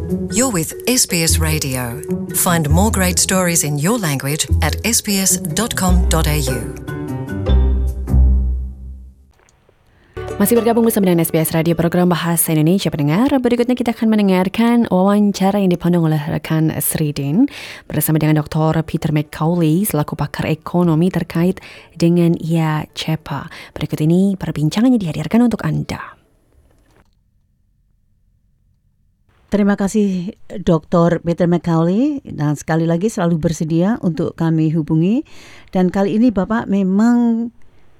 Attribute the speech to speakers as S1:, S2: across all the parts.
S1: You're with SBS Radio. Find more great stories in your language at sbs.com.au.
S2: Masih bergabung bersama dengan SBS Radio Program Bahasa Indonesia pendengar. Berikutnya kita akan mendengarkan wawancara yang dipandang oleh rekan Sridin bersama dengan Dr. Peter McCauley selaku pakar ekonomi terkait dengan CEPA. Berikut ini perbincangannya dihadirkan untuk Anda.
S3: Terima kasih Dr. Peter McCauley dan sekali lagi selalu bersedia untuk kami hubungi. Dan kali ini Bapak memang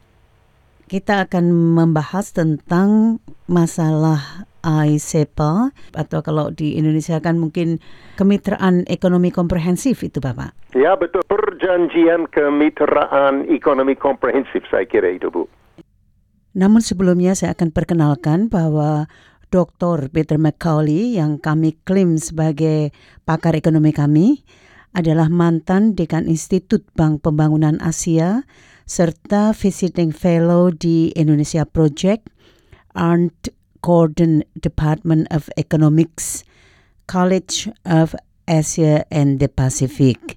S3: kita akan membahas tentang masalah CEPA atau kalau di Indonesia kan mungkin kemitraan ekonomi komprehensif itu Bapak.
S4: Ya betul, perjanjian kemitraan ekonomi komprehensif saya kira itu Bu.
S3: Namun sebelumnya saya akan perkenalkan bahwa Dr. Peter McCauley yang kami klaim sebagai pakar ekonomi kami adalah mantan Dekan Institut Bank Pembangunan Asia serta Visiting Fellow di Indonesia Project, Arndt Gordon Department of Economics, College of Asia and the Pacific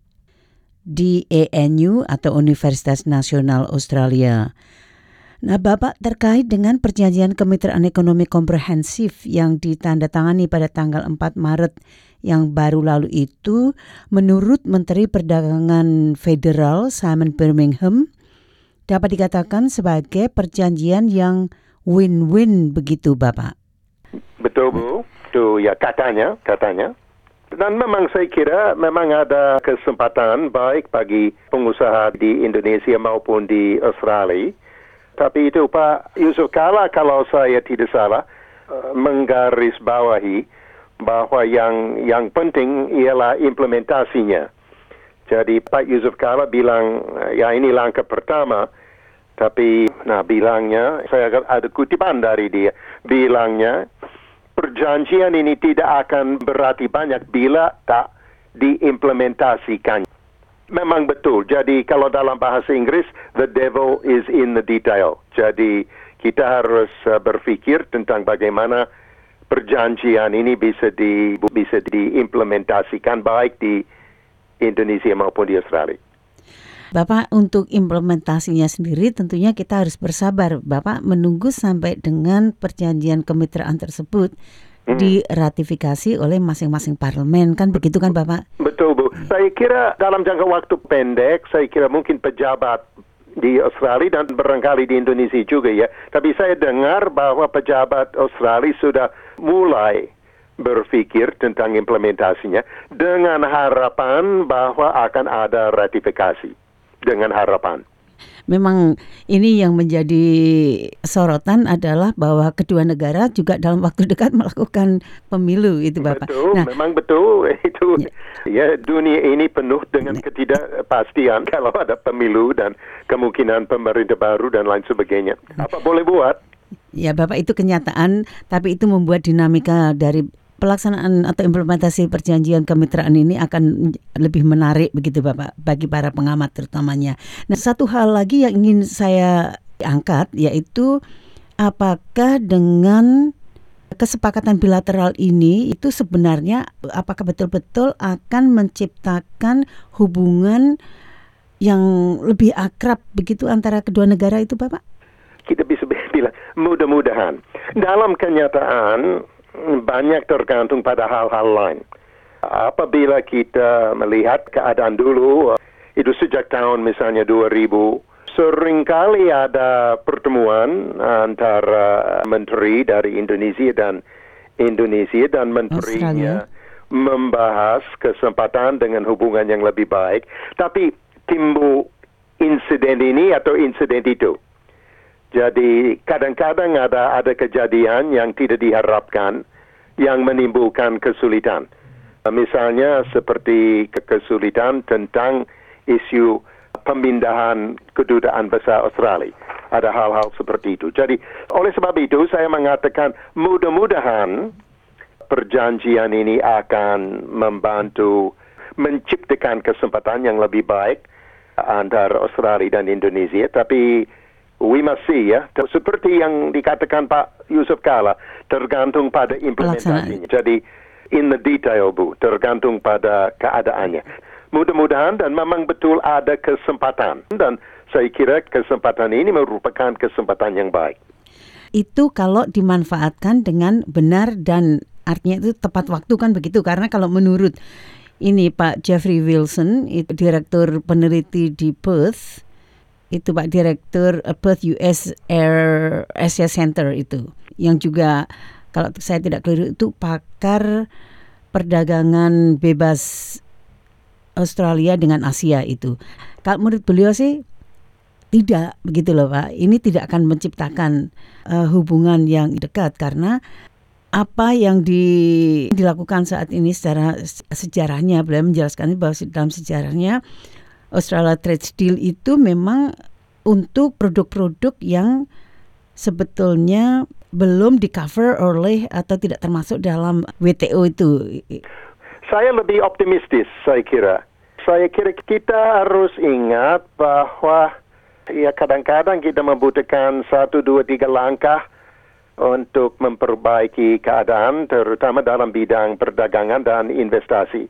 S3: di ANU atau Universitas Nasional Australia. Nah, Bapak terkait dengan perjanjian kemitraan ekonomi komprehensif yang ditandatangani pada tanggal 4 Maret yang baru lalu itu, menurut Menteri Perdagangan Federal Simon Birmingham, dapat dikatakan sebagai perjanjian yang win-win begitu, Bapak?
S4: Betul, Bu. Itu ya katanya. Dan memang saya kira memang ada kesempatan baik bagi pengusaha di Indonesia maupun di Australia. Tapi itu Pak Yusuf Kala kalau saya tidak salah menggarisbawahi bahwa yang penting ialah implementasinya. Jadi Pak Yusuf Kala bilang ya ini langkah pertama, tapi bilangnya saya ada kutipan dari dia, bilangnya perjanjian ini tidak akan berarti banyak bila tak diimplementasikan. Memang betul. Jadi kalau dalam bahasa Inggris, the devil is in the detail. Jadi kita harus berfikir tentang bagaimana perjanjian ini bisa diimplementasikan baik di Indonesia maupun di Australia.
S3: Bapak, untuk implementasinya sendiri tentunya kita harus bersabar. Bapak menunggu sampai dengan perjanjian kemitraan tersebut diratifikasi oleh masing-masing parlemen, kan begitu kan Bapak?
S4: Betul Bu. Saya kira dalam jangka waktu pendek, saya kira mungkin pejabat di Australia dan barangkali di Indonesia juga ya. Tapi saya dengar bahwa pejabat Australia sudah mulai berpikir tentang implementasinya dengan harapan bahwa akan ada ratifikasi. Dengan harapan.
S3: Memang ini yang menjadi sorotan adalah bahwa kedua negara juga dalam waktu dekat melakukan pemilu itu Bapak.
S4: Betul, memang betul. Itu ya dunia ini penuh dengan ketidakpastian kalau ada pemilu dan kemungkinan pemerintah baru dan lain sebagainya. Apa boleh buat?
S3: Ya Bapak, itu kenyataan, tapi itu membuat dinamika dari pelaksanaan atau implementasi perjanjian kemitraan ini akan lebih menarik begitu Bapak bagi para pengamat terutamanya. Nah, satu hal lagi yang ingin saya angkat yaitu apakah dengan kesepakatan bilateral ini itu sebenarnya apakah betul-betul akan menciptakan hubungan yang lebih akrab begitu antara kedua negara itu Bapak?
S4: Kita bisa bilang mudah-mudahan. Dalam kenyataan banyak tergantung pada hal-hal lain. Apabila kita melihat keadaan dulu, itu sejak tahun misalnya 2000, seringkali ada pertemuan antara menteri dari Indonesia dan menterinya membahas kesempatan dengan hubungan yang lebih baik. Tapi timbul insiden ini atau insiden itu. Jadi kadang-kadang ada kejadian yang tidak diharapkan yang menimbulkan kesulitan. Misalnya seperti kesulitan tentang isu pemindahan kedutaan besar Australia. Ada hal-hal seperti itu. Jadi oleh sebab itu saya mengatakan mudah-mudahan perjanjian ini akan membantu menciptakan kesempatan yang lebih baik antara Australia dan Indonesia. Tapi we must see ya, seperti yang dikatakan Pak Yusuf Kala, tergantung pada implementasinya. Jadi in the detail, Bu, tergantung pada keadaannya. Mudah-mudahan dan memang betul ada kesempatan, dan saya kira kesempatan ini merupakan kesempatan yang baik.
S3: Itu kalau dimanfaatkan dengan benar dan artinya itu tepat waktu kan begitu, karena kalau menurut ini Pak Jeffrey Wilson, itu Direktur Peneliti di Perth, itu Pak Direktur Perth US Air Asia Center itu, yang juga kalau saya tidak keliru itu pakar perdagangan bebas Australia dengan Asia itu. Kalau menurut beliau sih tidak begitu loh Pak. Ini tidak akan menciptakan hubungan yang dekat karena apa yang dilakukan saat ini secara sejarahnya, beliau menjelaskan bahwa dalam sejarahnya Australia Trade Deal itu memang untuk produk-produk yang sebetulnya belum di-cover oleh atau tidak termasuk dalam WTO itu.
S4: Saya lebih optimistis, saya kira. Saya kira kita harus ingat bahwa ya kadang-kadang kita membutuhkan 1, 2, 3 langkah untuk memperbaiki keadaan, terutama dalam bidang perdagangan dan investasi.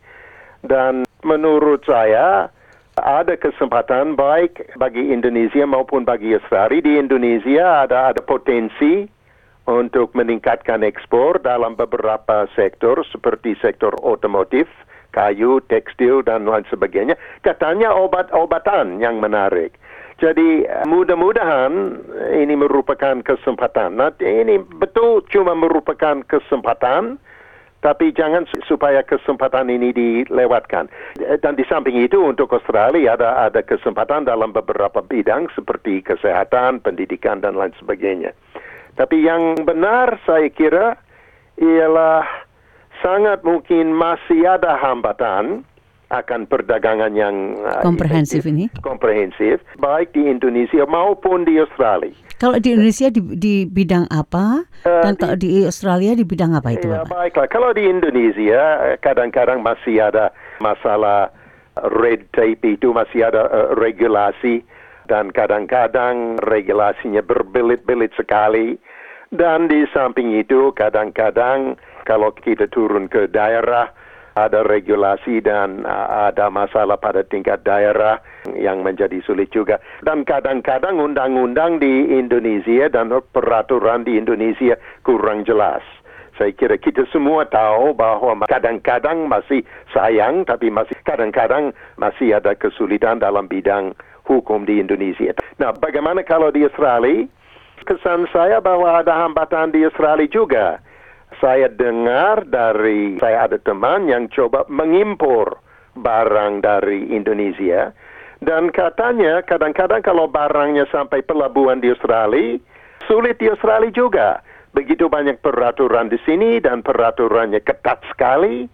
S4: Dan menurut saya, ada kesempatan baik bagi Indonesia maupun bagi Australia. Di Indonesia ada potensi untuk meningkatkan ekspor dalam beberapa sektor seperti sektor otomotif, kayu, tekstil, dan lain sebagainya. Katanya obat-obatan yang menarik. Jadi mudah-mudahan ini merupakan kesempatan. Nah, ini betul cuma merupakan kesempatan, tapi jangan supaya kesempatan ini dilewatkan. Dan di samping itu untuk Australia ada kesempatan dalam beberapa bidang seperti kesehatan, pendidikan, dan lain sebagainya. Tapi yang benar saya kira ialah sangat mungkin masih ada hambatan akan perdagangan yang
S3: komprehensif ini.
S4: Komprehensif, baik di Indonesia maupun di Australia.
S3: Kalau di Indonesia di bidang apa? Dan kalau di Australia di bidang apa itu, Bapak?
S4: Baiklah, kalau di Indonesia kadang-kadang masih ada masalah red tape itu, masih ada regulasi, dan kadang-kadang regulasinya berbelit-belit sekali. Dan di samping itu kadang-kadang kalau kita turun ke daerah, ada regulasi dan ada masalah pada tingkat daerah yang menjadi sulit juga. Dan kadang-kadang undang-undang di Indonesia dan peraturan di Indonesia kurang jelas. Saya kira kita semua tahu bahwa kadang-kadang masih sayang, tapi kadang-kadang masih ada kesulitan dalam bidang hukum di Indonesia. Nah, bagaimana kalau di Australia? Kesan saya bahwa ada hambatan di Australia juga. Saya dengar saya ada teman yang coba mengimpor barang dari Indonesia, dan katanya kadang-kadang kalau barangnya sampai pelabuhan di Australia, sulit di Australia juga. Begitu banyak peraturan di sini dan peraturannya ketat sekali.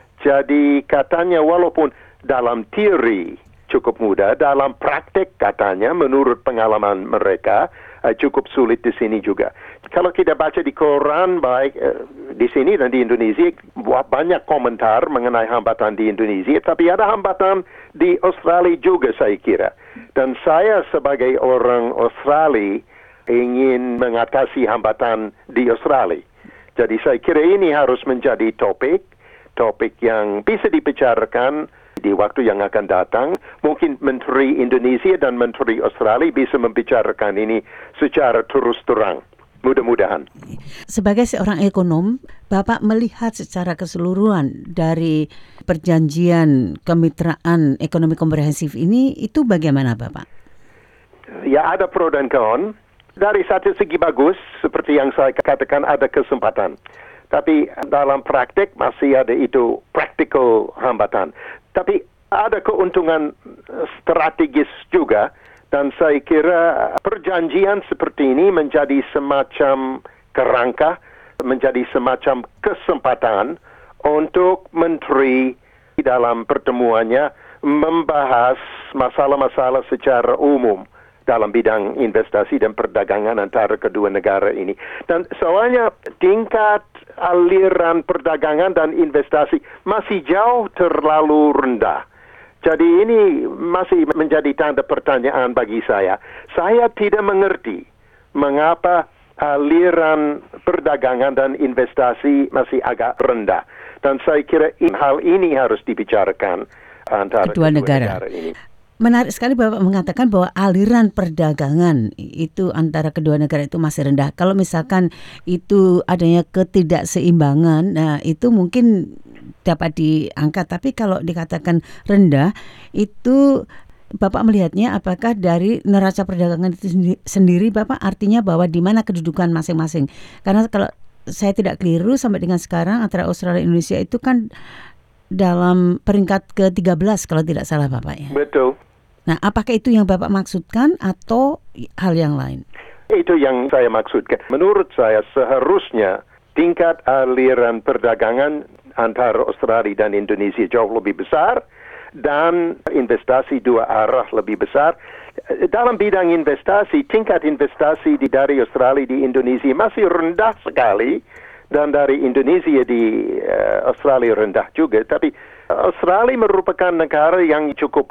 S4: Jadi katanya walaupun dalam teori cukup mudah, dalam praktek katanya menurut pengalaman mereka cukup sulit di sini juga. Kalau kita baca di koran baik di sini dan di Indonesia, banyak komentar mengenai hambatan di Indonesia, tapi ada hambatan di Australia juga saya kira. Dan saya sebagai orang Australia ingin mengatasi hambatan di Australia. Jadi saya kira ini harus menjadi topik yang bisa dibicarakan di waktu yang akan datang. Mungkin Menteri Indonesia dan Menteri Australia bisa membicarakan ini secara terus terang. Mudah-mudahan.
S3: Sebagai seorang ekonom, Bapak melihat secara keseluruhan dari perjanjian kemitraan ekonomi komprehensif ini, itu bagaimana Bapak?
S4: Ya, ada pro dan kon. Dari satu segi bagus, seperti yang saya katakan ada kesempatan. Tapi dalam praktek masih ada itu practical hambatan. Tapi ada keuntungan strategis juga. Dan saya kira perjanjian seperti ini menjadi semacam kerangka, menjadi semacam kesempatan untuk menteri dalam pertemuannya membahas masalah-masalah secara umum dalam bidang investasi dan perdagangan antara kedua negara ini. Dan soalnya tingkat aliran perdagangan dan investasi masih jauh terlalu rendah. Jadi ini masih menjadi tanda pertanyaan bagi saya. Saya tidak mengerti mengapa aliran perdagangan dan investasi masih agak rendah. Dan saya kira hal ini harus dibicarakan antara
S3: kedua negara
S4: ini.
S3: Menarik sekali Bapak mengatakan bahwa aliran perdagangan itu antara kedua negara itu masih rendah. Kalau misalkan itu adanya ketidakseimbangan, nah itu mungkin dapat diangkat. Tapi kalau dikatakan rendah, itu Bapak melihatnya apakah dari neraca perdagangan itu sendiri, Bapak artinya bahwa di mana kedudukan masing-masing? Karena kalau saya tidak keliru sampai dengan sekarang antara Australia dan Indonesia itu kan dalam peringkat ke-13 kalau tidak salah Bapak ya.
S4: Betul.
S3: Nah, apakah itu yang Bapak maksudkan atau hal yang lain?
S4: Itu yang saya maksudkan. Menurut saya seharusnya tingkat aliran perdagangan antara Australia dan Indonesia jauh lebih besar dan investasi dua arah lebih besar. Dalam bidang investasi, tingkat investasi dari Australia di Indonesia masih rendah sekali dan dari Indonesia di Australia rendah juga. Tapi Australia merupakan negara yang cukup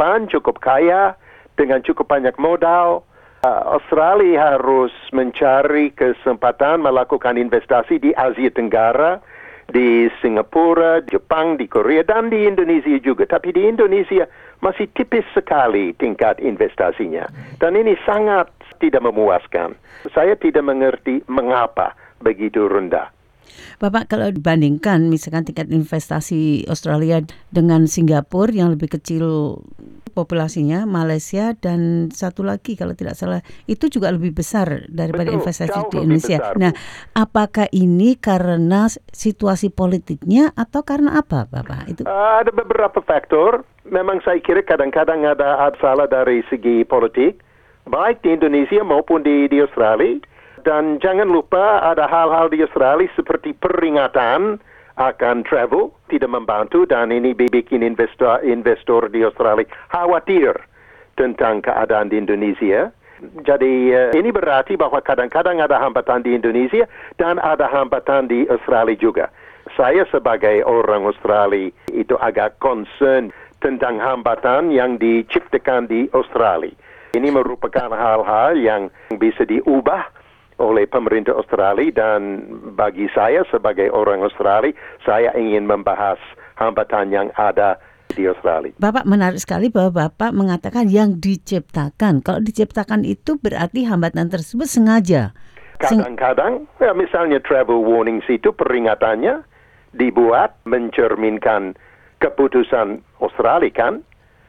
S4: kaya dengan cukup banyak modal. Australia harus mencari kesempatan melakukan investasi di Asia Tenggara, di Singapura, Jepang, di Korea, dan di Indonesia juga. Tapi di Indonesia masih tipis sekali tingkat investasinya. Dan ini sangat tidak memuaskan. Saya tidak mengerti mengapa begitu rendah.
S3: Bapak, kalau dibandingkan misalkan tingkat investasi Australia dengan Singapura yang lebih kecil populasinya, Malaysia, dan satu lagi kalau tidak salah itu juga lebih besar daripada investasi di Indonesia.
S4: Besar,
S3: nah, apakah ini karena situasi politiknya atau karena apa, Bapak? Itu
S4: ada beberapa faktor. Memang saya kira kadang-kadang ada salah dari segi politik, baik di Indonesia maupun di Australia. Dan jangan lupa ada hal-hal di Australia seperti peringatan akan travel tidak membantu dan ini bikin investor di Australia khawatir tentang keadaan di Indonesia. Jadi ini berarti bahwa kadang-kadang ada hambatan di Indonesia dan ada hambatan di Australia juga. Saya sebagai orang Australia itu agak concern tentang hambatan yang diciptakan di Australia. Ini merupakan hal-hal yang bisa diubah oleh pemerintah Australia dan bagi saya sebagai orang Australia, saya ingin membahas hambatan yang ada di Australia.
S3: Bapak menarik sekali bahwa Bapak mengatakan yang diciptakan. Kalau diciptakan itu berarti hambatan tersebut sengaja.
S4: Kadang-kadang, misalnya travel warnings itu peringatannya dibuat mencerminkan keputusan Australia kan,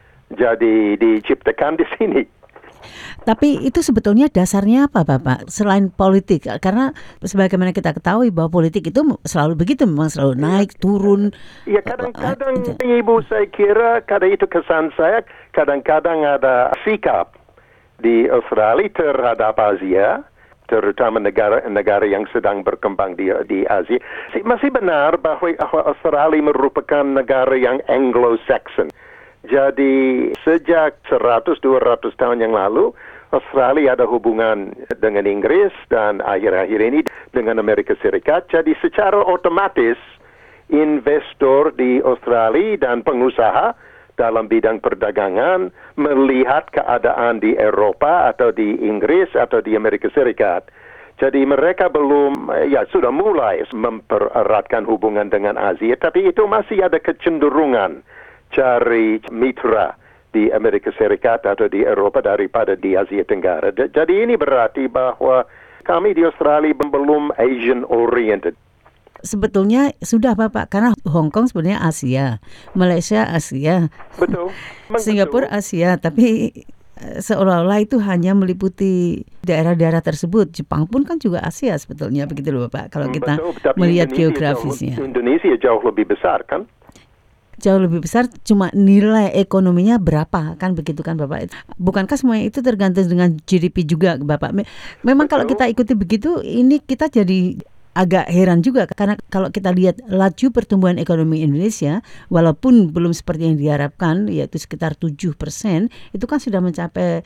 S4: jadi diciptakan di sini.
S3: Tapi itu sebetulnya dasarnya apa, Bapak? Selain politik, karena sebagaimana kita ketahui bahwa politik itu selalu begitu, memang selalu naik, turun.
S4: Ya kadang-kadang Ibu saya kira, kadang itu kesan saya, kadang-kadang ada sikap di Australia terhadap Asia, terutama negara yang sedang berkembang di Asia. Masih benar bahwa Australia merupakan negara yang Anglo-Saxon. Jadi sejak 100-200 tahun yang lalu, Australia ada hubungan dengan Inggris dan akhir-akhir ini dengan Amerika Serikat. Jadi secara otomatis investor di Australia dan pengusaha dalam bidang perdagangan melihat keadaan di Eropa atau di Inggris atau di Amerika Serikat. Jadi mereka sudah mulai mempereratkan hubungan dengan Asia, tapi itu masih ada kecenderungan cari mitra di Amerika Serikat atau di Eropa daripada di Asia Tenggara. Jadi ini berarti bahwa kami di Australia belum Asian oriented.
S3: Sebetulnya sudah Bapak, karena Hong Kong sebenarnya Asia, Malaysia Asia,
S4: betul.
S3: Singapura Asia, tapi seolah-olah itu hanya meliputi daerah-daerah tersebut. Jepang pun kan juga Asia sebetulnya, begitu loh Bapak, kalau kita melihat geografisnya.
S4: Indonesia jauh lebih besar kan?
S3: Jauh lebih besar, cuma nilai ekonominya berapa, kan begitu kan Bapak? Bukankah semuanya itu tergantung dengan GDP juga Bapak? Memang kalau kita ikuti begitu, ini kita jadi agak heran juga, karena kalau kita lihat laju pertumbuhan ekonomi Indonesia, walaupun belum seperti yang diharapkan, yaitu sekitar 7%, itu kan sudah mencapai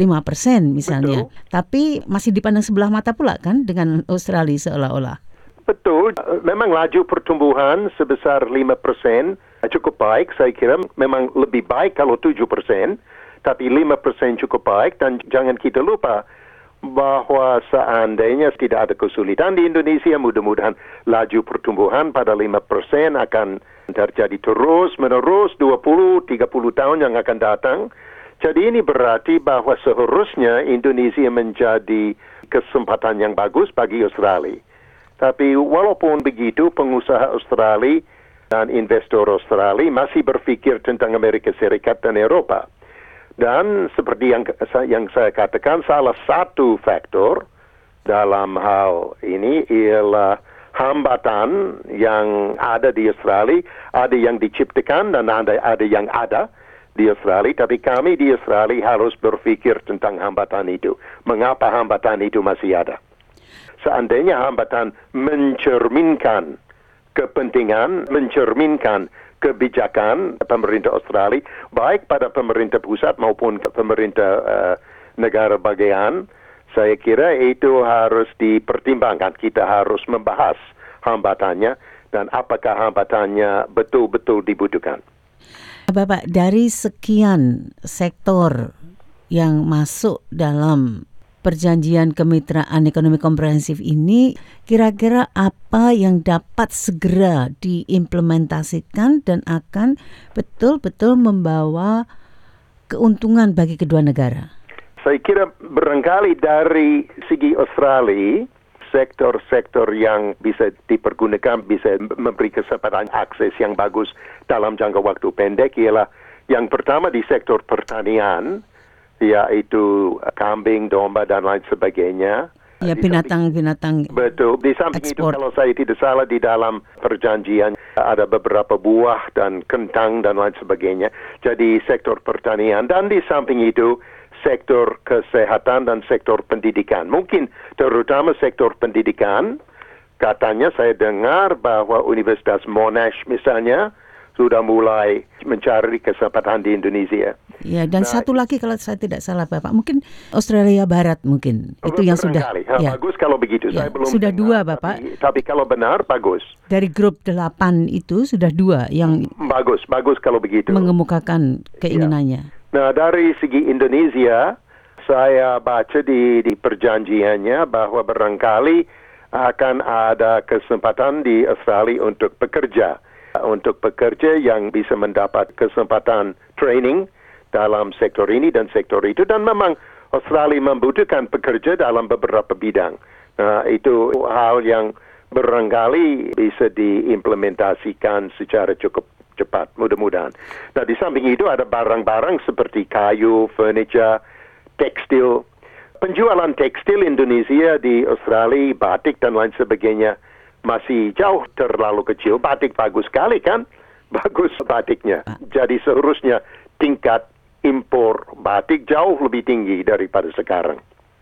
S3: 5% misalnya. Betul. Tapi masih dipandang sebelah mata pula kan dengan Australia seolah-olah.
S4: Betul, memang laju pertumbuhan sebesar 5% cukup baik, saya kira memang lebih baik kalau 7%, tapi 5% cukup baik, dan jangan kita lupa, bahwa seandainya tidak ada kesulitan di Indonesia, mudah-mudahan laju pertumbuhan pada 5% akan terjadi terus-menerus 20-30 tahun yang akan datang. Jadi ini berarti bahwa seharusnya Indonesia menjadi kesempatan yang bagus bagi Australia. Tapi walaupun begitu, pengusaha Australia dan investor Australia masih berpikir tentang Amerika Serikat dan Eropa. Dan seperti yang saya katakan, salah satu faktor dalam hal ini ialah hambatan yang ada di Australia, ada yang diciptakan dan ada yang ada di Australia, tapi kami di Australia harus berpikir tentang hambatan itu. Mengapa hambatan itu masih ada? Seandainya hambatan mencerminkan kepentingan, mencerminkan kebijakan pemerintah Australia, baik pada pemerintah pusat maupun pemerintah negara bagian, saya kira itu harus dipertimbangkan. Kita harus membahas hambatannya dan apakah hambatannya betul-betul dibutuhkan.
S3: Bapak, dari sekian sektor yang masuk dalam perjanjian kemitraan ekonomi komprehensif ini, kira-kira apa yang dapat segera diimplementasikan dan akan betul-betul membawa keuntungan bagi kedua negara?
S4: Saya kira barangkali dari segi Australia, sektor-sektor yang bisa dipergunakan, bisa memberi kesempatan akses yang bagus dalam jangka waktu pendek ialah yang pertama di sektor pertanian, yaitu kambing, domba dan lain sebagainya.
S3: Ya, binatang-binatang.
S4: Betul. Di samping
S3: ekspor.
S4: itu, kalau saya tidak salah, di dalam perjanjian ada beberapa buah dan kentang dan lain sebagainya. Jadi sektor pertanian. Dan di samping itu, sektor kesehatan dan sektor pendidikan. Mungkin terutama sektor pendidikan, katanya saya dengar bahwa Universitas Monash misalnya sudah mulai mencari kesempatan di Indonesia.
S3: Ya, dan satu lagi kalau saya tidak salah Bapak, mungkin Australia Barat mungkin. Itu yang sudah.
S4: Ya. Bagus kalau begitu.
S3: Ya,
S4: saya belum
S3: sudah
S4: dengar,
S3: 2 Bapak.
S4: Tapi kalau benar, bagus.
S3: Dari grup 8 itu sudah 2 yang
S4: Bagus kalau begitu.
S3: mengemukakan keinginannya.
S4: Nah, dari segi Indonesia, saya baca di perjanjiannya bahwa barangkali akan ada kesempatan di Australia untuk pekerja yang bisa mendapat kesempatan training dalam sektor ini dan sektor itu. Dan memang Australia membutuhkan pekerja dalam beberapa bidang. Nah, itu hal yang barangkali bisa diimplementasikan secara cukup cepat, mudah-mudahan. Nah, di samping itu ada barang-barang seperti kayu, furniture, tekstil. Penjualan tekstil Indonesia di Australia, batik dan lain sebagainya, masih jauh terlalu kecil. Batik bagus sekali kan? Bagus batiknya. Jadi seharusnya tingkat impor batik jauh lebih tinggi daripada sekarang.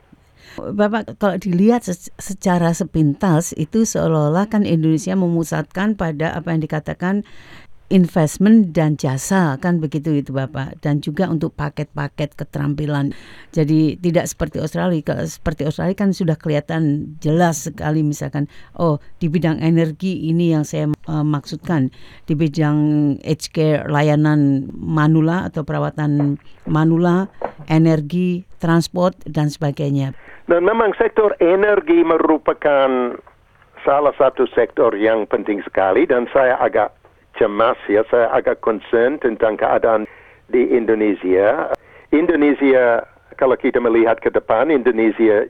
S3: Bapak, kalau dilihat secara sepintas itu seolah-olah kan Indonesia memusatkan pada apa yang dikatakan investment dan jasa, kan begitu itu Bapak, dan juga untuk paket-paket keterampilan. Jadi tidak seperti Australia. Kalau seperti Australia kan sudah kelihatan jelas sekali, misalkan di bidang energi ini yang saya maksudkan, di bidang aged care, layanan manula atau perawatan manula, energi, transport dan sebagainya.
S4: Dan memang sektor energi merupakan salah satu sektor yang penting sekali, dan saya agak cemas ya, saya agak concern tentang keadaan di Indonesia. Indonesia, kalau kita melihat ke depan, Indonesia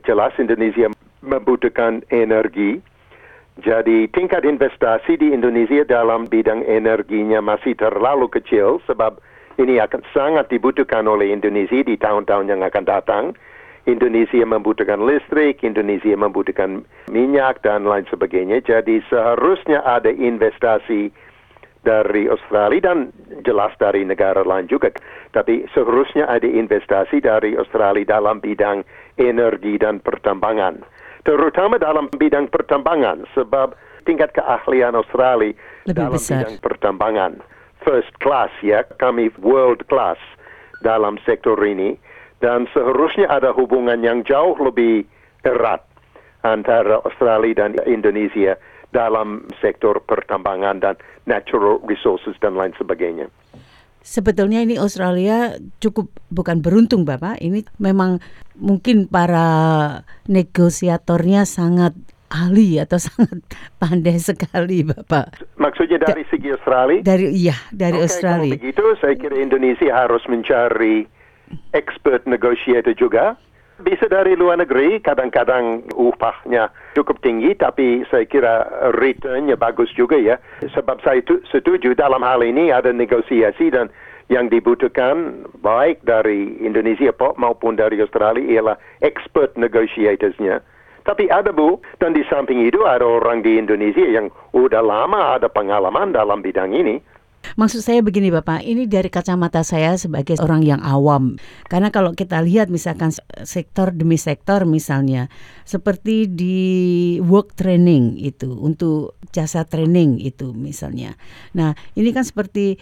S4: membutuhkan energi. Jadi tingkat investasi di Indonesia dalam bidang energinya masih terlalu kecil, sebab ini akan sangat dibutuhkan oleh Indonesia di tahun-tahun yang akan datang. Indonesia membutuhkan listrik, Indonesia membutuhkan minyak dan lain sebagainya. Jadi seharusnya ada investasi dari Australia dan jelas dari negara lain juga. Tapi seharusnya ada investasi dari Australia dalam bidang energi dan pertambangan. Terutama dalam bidang pertambangan, sebab tingkat keahlian Australia
S3: lebih
S4: dalam
S3: besar.
S4: Bidang pertambangan first class ya, kami world class dalam sektor ini. Dan seharusnya ada hubungan yang jauh lebih erat antara Australia dan Indonesia dalam sektor pertambangan dan natural resources dan lain sebagainya.
S3: Sebetulnya ini Australia cukup bukan beruntung Bapak, ini memang mungkin para negosiatornya sangat ahli atau sangat pandai sekali Bapak.
S4: Maksudnya dari segi Australia?
S3: Dari Australia.
S4: Kalau begitu saya kira Indonesia harus mencari expert negotiator juga. Bisa dari luar negeri, kadang-kadang upahnya cukup tinggi, tapi saya kira returnnya bagus juga ya. Sebab saya setuju dalam hal ini ada negosiasi dan yang dibutuhkan baik dari Indonesia maupun dari Australia ialah expert negotiatorsnya. Tapi ada Bu, dan di samping itu ada orang di Indonesia yang udah lama ada pengalaman dalam bidang ini.
S3: Maksud saya begini Bapak, ini dari kacamata saya sebagai orang yang awam. Karena kalau kita lihat misalkan sektor demi sektor misalnya, seperti di work training itu, untuk jasa training itu misalnya. Nah ini kan seperti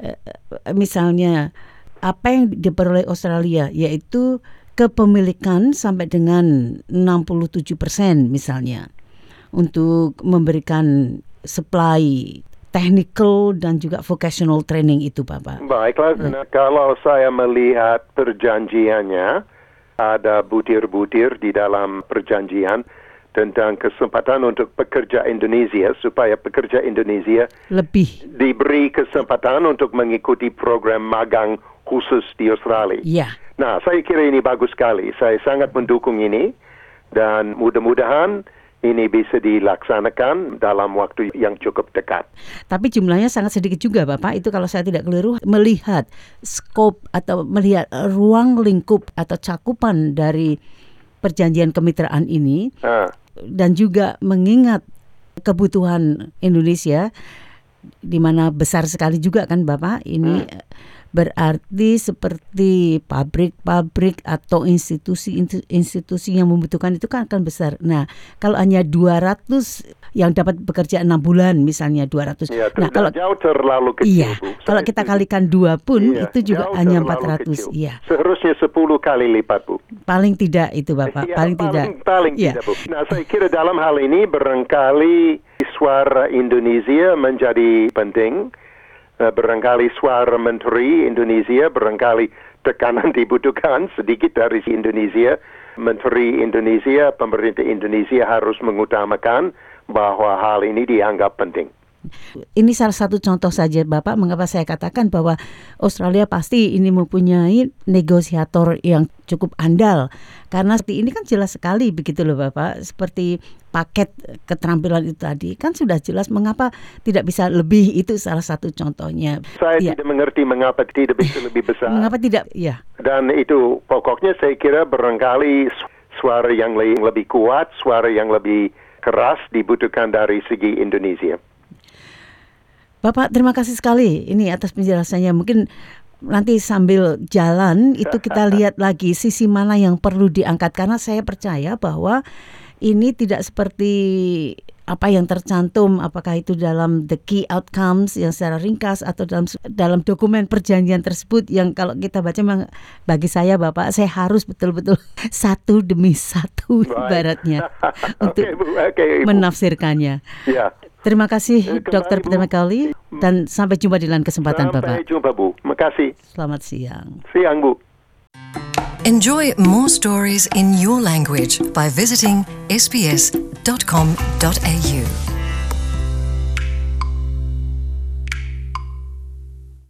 S3: misalnya apa yang diperoleh Australia, yaitu kepemilikan sampai dengan 67% misalnya, untuk memberikan supply technical dan juga vocational training itu Bapak.
S4: Baiklah, kalau saya melihat perjanjiannya, ada butir-butir di dalam perjanjian tentang kesempatan untuk pekerja Indonesia, supaya pekerja Indonesia
S3: lebih
S4: diberi kesempatan untuk mengikuti program magang khusus di Australia.
S3: Ya.
S4: Nah, saya kira ini bagus sekali. Saya sangat mendukung ini dan mudah-mudahan ini bisa dilaksanakan dalam waktu yang cukup dekat.
S3: Tapi jumlahnya sangat sedikit juga Bapak, itu kalau saya tidak keliru, melihat skop atau melihat ruang lingkup atau cakupan dari perjanjian kemitraan ini, dan juga mengingat kebutuhan Indonesia, di mana besar sekali juga kan Bapak, ini berarti seperti pabrik-pabrik atau institusi yang membutuhkan itu kan akan besar. Nah, kalau hanya 200 yang dapat bekerja 6 bulan misalnya 200.
S4: Ya,
S3: nah, kalau
S4: jauh terlalu kecil.
S3: Iya, Bu. Kalau kita kalikan 2 pun itu juga hanya 400. Iya.
S4: Seharusnya 10 kali lipat, Bu.
S3: Paling tidak itu Bapak, paling tidak.
S4: Paling tidak, Bu. Nah, saya kira dalam hal ini barangkali suara Indonesia menjadi penting. Barangkali suara Menteri Indonesia, barangkali tekanan dibutuhkan sedikit dari Indonesia. Menteri Indonesia, pemerintah Indonesia harus mengutamakan bahwa hal ini dianggap penting.
S3: Ini salah satu contoh saja Bapak, mengapa saya katakan bahwa Australia pasti ini mempunyai negosiator yang cukup andal. Karena ini kan jelas sekali begitu loh Bapak, seperti paket keterampilan itu tadi kan sudah jelas mengapa tidak bisa lebih, itu salah satu contohnya.
S4: Saya tidak mengerti mengapa tidak bisa lebih besar.
S3: Mengapa tidak, ya.
S4: Dan itu pokoknya saya kira barangkali suara yang lebih kuat, suara yang lebih keras dibutuhkan dari segi Indonesia.
S3: Bapak, terima kasih sekali ini atas penjelasannya. Mungkin nanti sambil jalan itu kita lihat lagi sisi mana yang perlu diangkat, karena saya percaya bahwa ini tidak seperti apa yang tercantum, apakah itu dalam the key outcomes yang secara ringkas atau dalam dokumen perjanjian tersebut yang kalau kita baca memang bagi saya Bapak, saya harus betul-betul satu demi satu ibaratnya untuk menafsirkannya.
S4: Ya.
S3: Terima kasih Dr. Peter McCauley dan sampai jumpa di lain kesempatan Bapak.
S4: Sampai jumpa Bu. Makasih.
S3: Selamat siang.
S4: Siang Bu.
S1: Enjoy more stories in your language by visiting sbs.com.au.